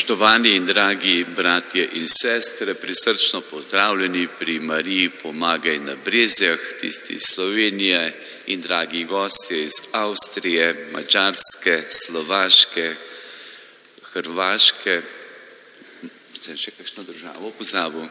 Spoštovani in dragi bratje in sestre, prisrčno pozdravljeni pri Mariji Pomagaj na Brezjah, tisti iz Slovenije in dragi gostje iz Avstrije, Madžarske, Slovaške, Hrvaške, sem še kakšno državo pozabil,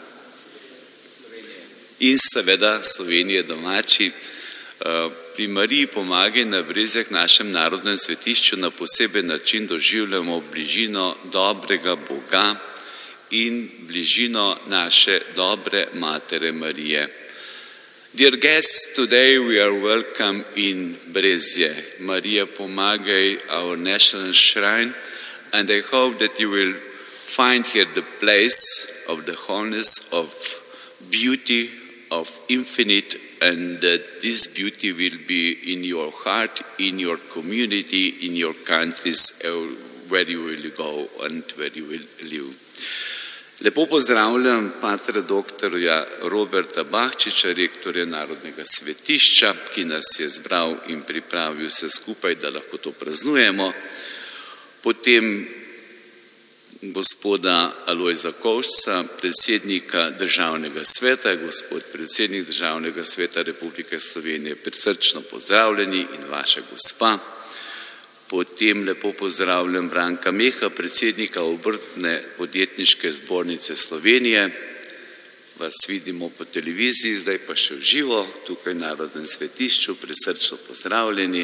in seveda Slovenije domači. Pri Mariji Pomagaj na Brezjah, našem narodnem svetišču, na poseben način doživljamo bližino dobrega Boga in bližino naše dobre Matere Marije. Dear guests, today we are welcome in Brezje, Marija Pomagaj, our national shrine, and I hope that you will find here the place of the wholeness, of beauty, of infinite, and that this beauty will be in your heart, in your community, in your countries, where you will go and where you will live. Lepo pozdravljam patra doktorja Roberta Bahčiča, rektorja Narodnega svetišča, ki nas je zbral in pripravil vse skupaj, da lahko to praznujemo. Potem gospoda Alojza Kovšca, predsednika Državnega sveta, gospod predsednik Državnega sveta Republike Slovenije, prisrčno pozdravljeni, in vaša gospa. Potem lepo pozdravljam Branka Meha, predsednika Obrtne podjetniške zbornice Slovenije. Vas vidimo po televiziji, zdaj pa še v živo, tukaj v Narodnem svetišču, prisrčno pozdravljeni.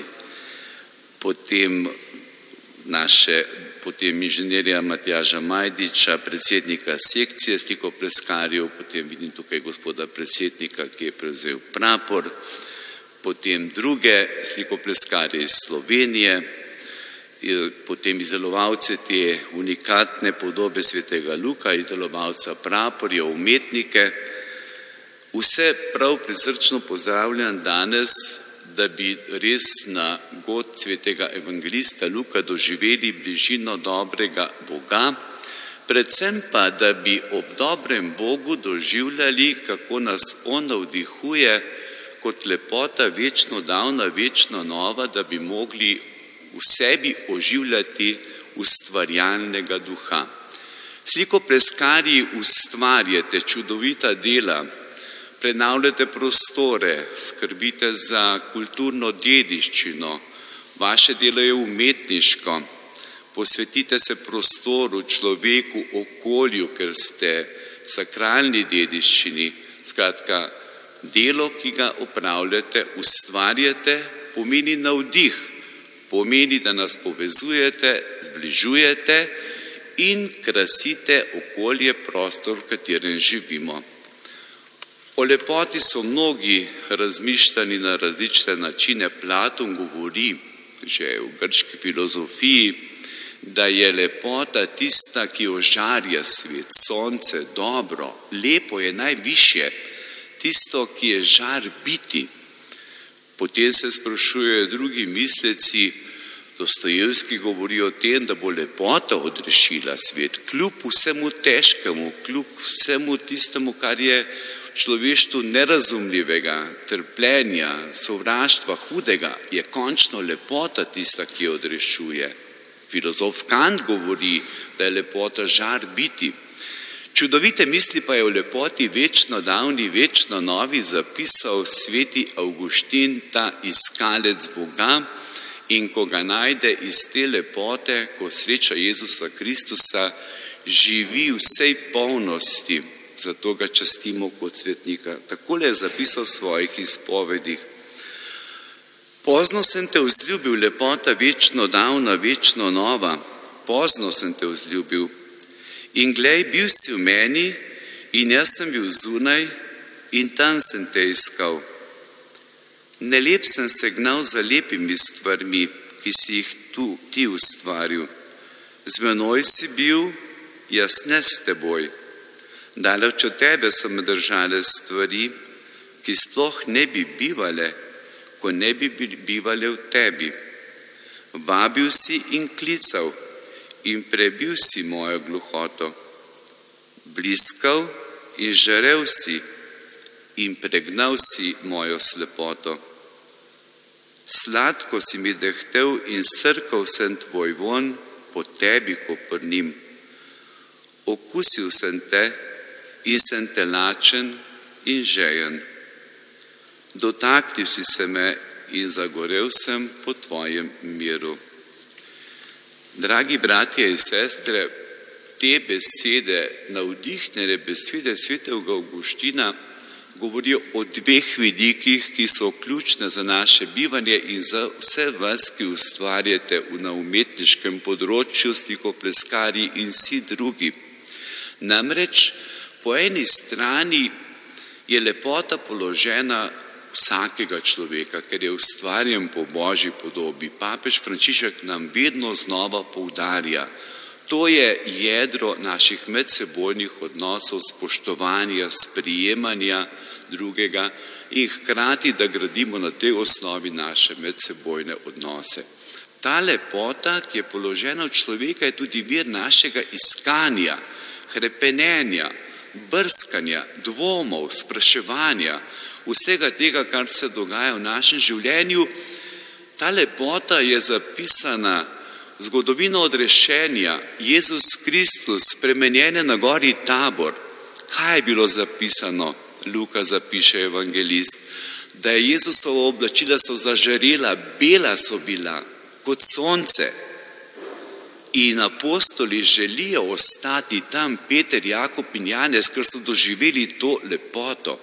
Potem inženirja Matjaža Majdiča, predsednika sekcije stikopleskarjev, potem vidim tukaj gospoda predsednika, ki je prevzel prapor, potem druge stikopleskarje iz Slovenije, potem izdelovalce te unikatne podobe svetega Luka, izdelovalca praporja, umetnike. Vse prav prisrčno pozdravljam danes, da bi res na god svetega evangelista Luka doživeli bližino dobrega Boga, predvsem pa, da bi ob dobrem Bogu doživljali, kako nas On navdihuje kot lepota večno davna, večno nova, da bi mogli v sebi oživljati ustvarjalnega duha. Slikopleskarji ustvarjate čudovita dela, prenavljate prostore, skrbite za kulturno dediščino, vaše delo je umetniško, posvetite se prostoru, človeku, okolju, ker ste sakralni dediščini. Skratka, delo, ki ga opravljate, ustvarjate, pomeni navdih, pomeni, da nas povezujete, zbližujete in krasite okolje, prostor, v katerem živimo. O lepoti so mnogi razmišljali na različne načine. Platon govori že v grški filozofiji, da je lepota tista, ki ožarja svet, sonce, dobro, lepo je najvišje, tisto, ki je žar biti. Potem se sprašujejo drugi misleci, Dostojevski govori o tem, da bo lepota odrešila svet, kljub vsemu težkemu, kljub vsemu tistemu, kar je človeštvu nerazumljivega, trpljenja, sovraštva, hudega, je končno lepota tista, ki jo odrešuje. Filozof Kant govori, da je lepota žar biti. Čudovite misli pa je o lepoti večno davni, večno novi zapisal sveti Avguštin, ta iskalec Boga, in ko ga najde iz te lepote, ko sreča Jezusa Kristusa, živi v vsej polnosti. Zato ga častimo kot svetnika. Takole je zapisal v svojih izpovedih. Pozno sem te vzljubil, lepota večno davna, večno nova. Pozno sem te vzljubil. In glej, bil si v meni in jaz sem bil zunaj in tam sem te iskal. Nelep sem se gnal za lepimi stvarmi, ki si jih ti ustvaril. Z menoj si bil, jaz ne s teboj. Daleč od tebe so me držale stvari, ki sploh ne bi bivale, ko ne bi bivale v tebi. Vabil si in klical in prebil si mojo gluhoto. Bliskal in žarel si in pregnal si mojo slepoto. Sladko si mi dehtel in srkal sem tvoj von, po tebi koprnim. okusil sem te in sem te lačen in žejen. Dotaknil si se me in zagorel sem po tvojem miru. Dragi bratje in sestre, te besede, navdihnjene besede svetega Avguština, govorijo o dveh vidikih, ki so ključne za naše bivanje in za vse vas, ki ustvarjate na umetniškem področju, slikopleskarji in vsi drugi. Namreč, po eni strani je lepota položena vsakega človeka, ker je ustvarjen po Božji podobi. Papež Frančišek nam vedno znova poudarja, to je jedro naših medsebojnih odnosov, spoštovanja, sprijemanja drugega in hkrati, da gradimo na tej osnovi naše medsebojne odnose. Ta lepota, ki je položena v človeka, je tudi vir našega iskanja, hrepenenja, brskanja, dvomov, spraševanja, vsega tega, kar se dogaja v našem življenju. Ta lepota je zapisana v zgodovino odrešenja. Jezus Kristus, spremenjene na gori Tabor. Kaj je bilo zapisano? Luka zapiše, evangelist, da je Jezusova oblačila so zažarela, bela so bila kot sonce. In apostoli želijo ostati tam, Peter, Jakob in Janez, ker so doživeli to lepoto.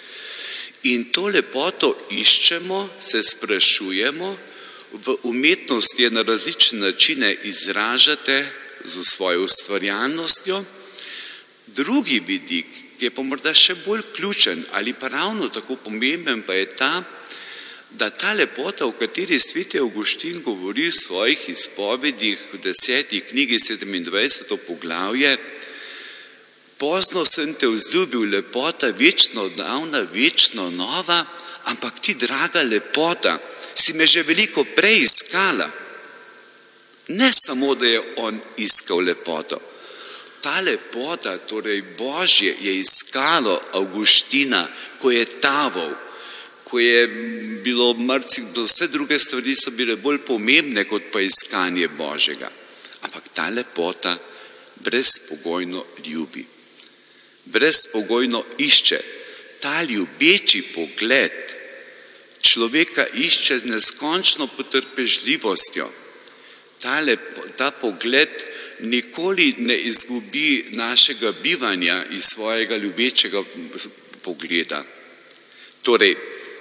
In to lepoto iščemo, se sprašujemo, v umetnosti je na različne načine izražate z svojo ustvarjalnostjo. Drugi vidik, ki je pa morda še bolj ključen ali pa ravno tako pomemben, pa je ta, da ta lepota, o kateri sveti Avguštin govori v svojih izpovedih v 10. knjigi 27. poglavje, pozno sem te vzljubil, lepota večno davna, večno nova, ampak ti, draga lepota, si me že veliko prej iskala. Ne samo, da je on iskal lepoto. Ta lepota, torej Božje, je iskalo Avguština, ko je taval, ko je bilo marsikdo, vse druge stvari so bile bolj pomembne kot pa iskanje Božjega. Ampak ta lepota brezpogojno ljubi. Brezpogojno išče. Ta ljubeči pogled človeka išče z neskončno potrpežljivostjo. Ta pogled nikoli ne izgubi našega bivanja iz svojega ljubečega pogleda. Torej,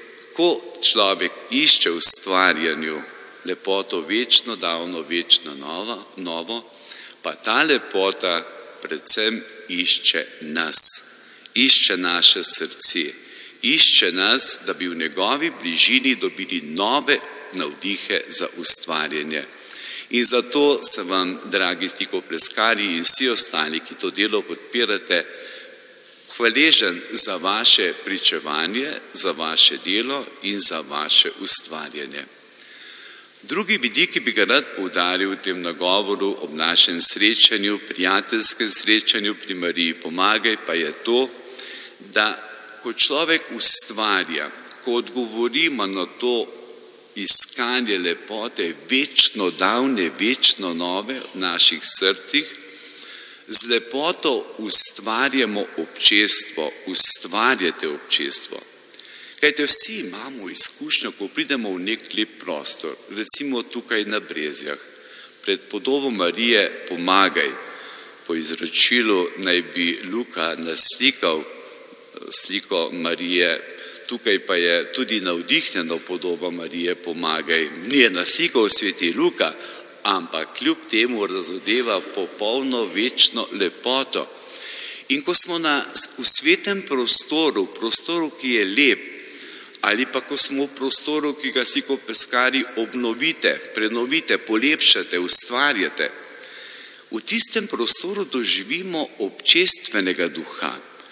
ko človek išče v stvarjanju lepoto večno davno, večno novo, pa ta lepota predvsem išče nas, išče naše srce, išče nas, da bi v njegovi bližini dobili nove navdihe za ustvarjanje. In zato se vam, dragi slikopleskarji in vsi ostali, ki to delo podpirate, hvaležen za vaše pričevanje, za vaše delo in za vaše ustvarjanje. Drugi vidik, ki bi ga rad poudaril v tem nagovoru ob našem srečanju, prijateljskem srečanju pri Mariji Pomagaj, pa je to, da ko človek ustvarja, ko odgovorimo na to iskanje lepote večno davne, večno nove v naših srcih, z lepoto ustvarjamo občestvo, ustvarjate občestvo. Kajte, vsi imamo izkušnjo, ko pridemo v nek lep prostor, recimo tukaj na Brezjah, pred podobo Marije Pomagaj. Po izročilu naj bi Luka naslikal sliko Marije, tukaj pa je tudi navdihnjena podoba Marije Pomagaj. Ni je naslikal sveti Luka, ampak kljub temu razodeva popolno večno lepoto. In ko smo v svetem prostoru, ki je lep, ali pa ko smo v prostoru, ki ga slikopleskarji obnovite, prenovite, polepšate, ustvarjate, v tistem prostoru doživimo občestvenega duha.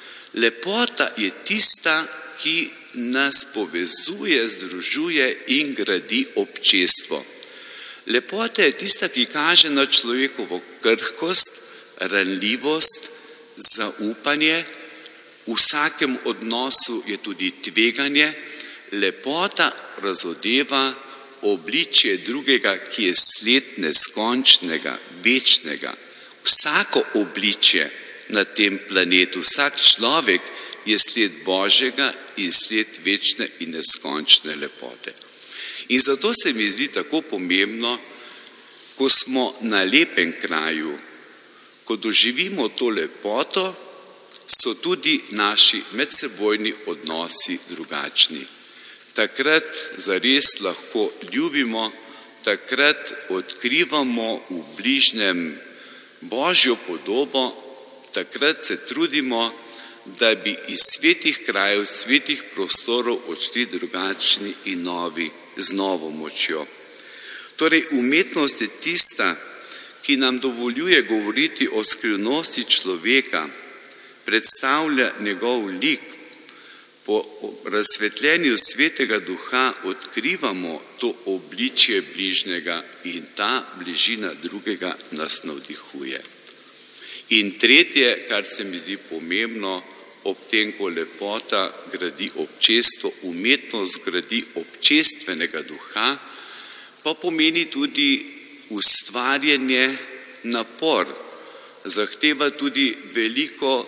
Lepota je tista, ki nas povezuje, združuje in gradi občestvo. Lepota je tista, ki kaže na človekovo krhkost, ranljivost, zaupanje. V vsakem odnosu je tudi tveganje. Lepota razodeva obličje drugega, ki je sled neskončnega, večnega. vsako obličje na tem planetu, vsak človek je sled Božjega in sled večne in neskončne lepote. In zato se mi zdi tako pomembno, ko smo na lepem kraju, ko doživimo to lepoto, so tudi naši medsebojni odnosi drugačni. Takrat zares lahko ljubimo, takrat odkrivamo v bližnjem Božjo podobo, takrat se trudimo, da bi iz svetih krajev, svetih prostorov odšli drugačni in novi, z novo močjo. Torej, umetnost je tista, ki nam dovoljuje govoriti o skrivnosti človeka, predstavlja njegov lik. Po razsvetljenju Svetega Duha odkrivamo to obličje bližnjega in ta bližina drugega nas navdihuje. In tretje, kar se mi zdi pomembno, ob tem, ko lepota gradi občestvo, umetnost gradi občestvenega duha, pa pomeni tudi ustvarjanje, napor, zahteva tudi veliko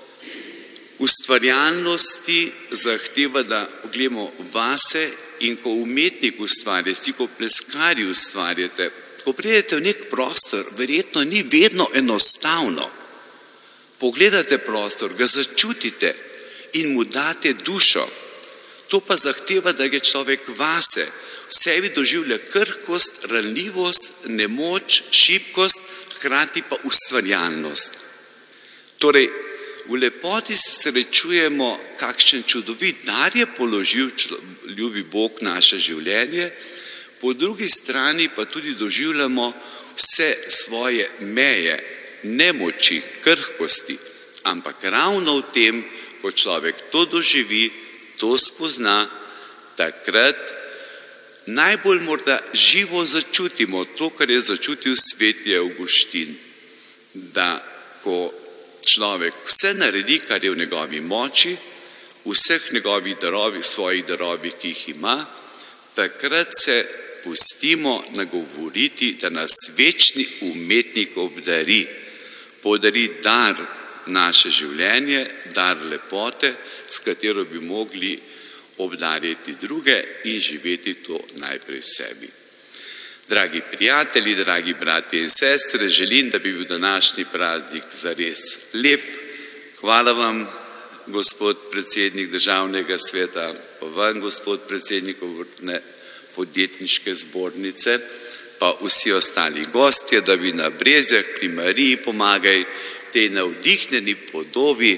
ustvarjalnosti, zahteva, da pogledamo vase, in ko umetnik ustvarja, ko pleskarji ustvarjate, ko pridete v nek prostor, verjetno ni vedno enostavno. Pogledate prostor, ga začutite in mu date dušo. To pa zahteva, da je človek vase, v sebi doživlja krhkost, ranljivost, nemoč, šibkost, hkrati pa ustvarjalnost. Torej, v lepoti se srečujemo, kakšen čudovit dar je položil ljubi Bog naše življenje, po drugi strani pa tudi doživljamo vse svoje meje, nemoči, krhkosti, ampak ravno v tem, ko človek to doživi, to spozna, takrat najbolj morda živo začutimo to, kar je začutil sveti Avguštin, da ko človek vse naredi, kar je v njegovi moči, vseh njegovih darovih, svojih darovih, ki jih ima, takrat se pustimo nagovoriti, da nas večni umetnik obdari, podari dar naše življenje, dar lepote, s katero bi mogli obdariti druge in živeti to najprej v sebi. Dragi prijatelji, dragi bratje in sestre, želim, da bi bil današnji praznik zares lep. Hvala vam, gospod predsednik Državnega sveta, pa vam, gospod predsednik Obrtne podjetniške zbornice, pa vsi ostali gostje, da bi na Brezjah pri Mariji Pomagaj, tej navdihnjeni podobi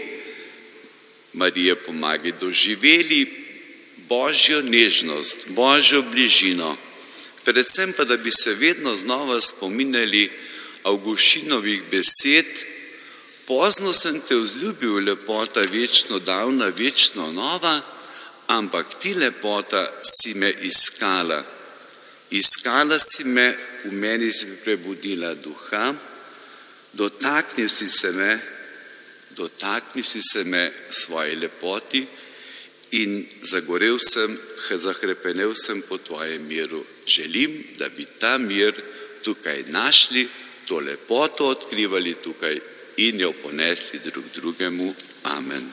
Marije Pomagaj, doživeli Božjo nežnost, Božjo bližino, predvsem pa, da bi se vedno znova spominjali Avguštinovih besed: pozno sem te vzljubil, lepota večno davna, večno nova, ampak ti, lepota, si me iskala. Iskala si me, v meni si prebudila duha, dotaknil si se me svoji lepoti in zagorel sem, zahrepenel sem po tvojem miru. Želim, da bi ta mir tukaj našli, to lepoto odkrivali tukaj in jo ponesli drug drugemu. Amen.